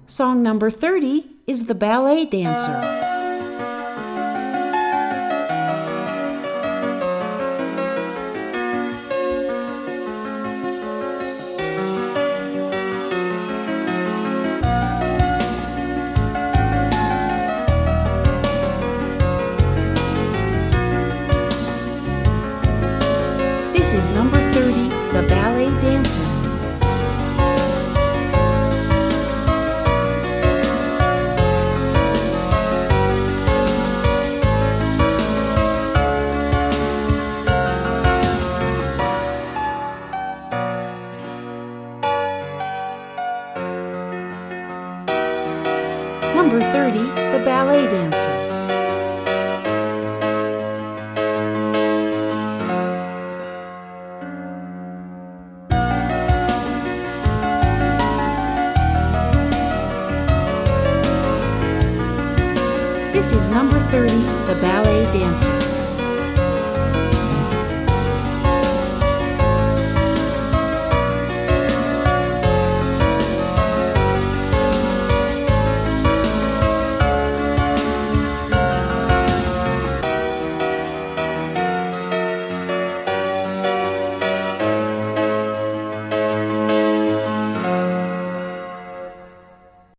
Song number 30 is The Ballet Dancer. This is number 30, The Ballet Dancer. Number 30, The Ballet Dancer. This is number 30, The Ballet Dancer.